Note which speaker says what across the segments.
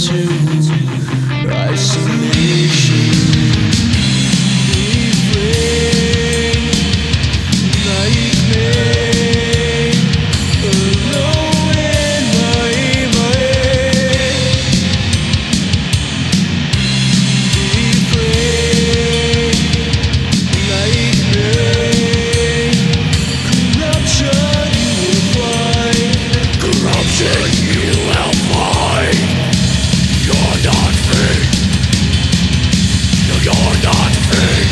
Speaker 1: into isolation. Be free, like me, alone in my head. Be free, like me. Corruption you will find.
Speaker 2: Corruption you will find. You're not free. No, you're not free.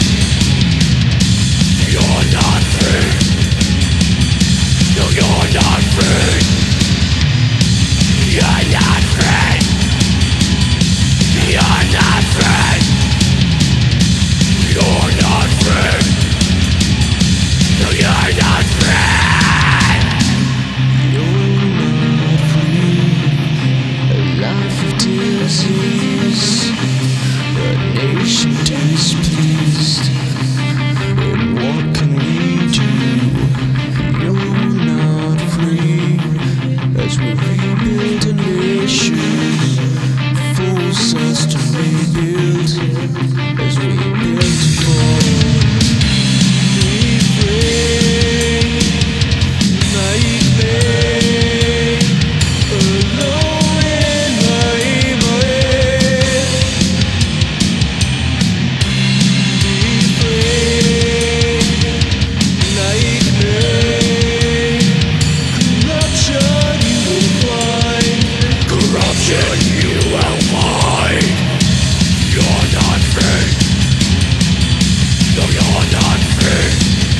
Speaker 2: You're not free. No, you're not free. You're not free. You're not free. You're not free. No, you're not free.
Speaker 1: Life of disease, a nation displeased. And what can we do? You're not free. As we rebuild a nation, force us to rebuild. As we build to fall. Be free, like me, alone in my head. Be free, like me. Corruption you will find.
Speaker 2: Corruption you will find. You're not free. No, you're not free.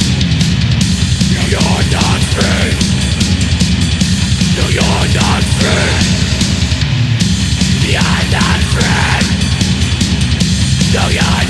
Speaker 2: You're not free. No, you're not free. You're not free. No, you're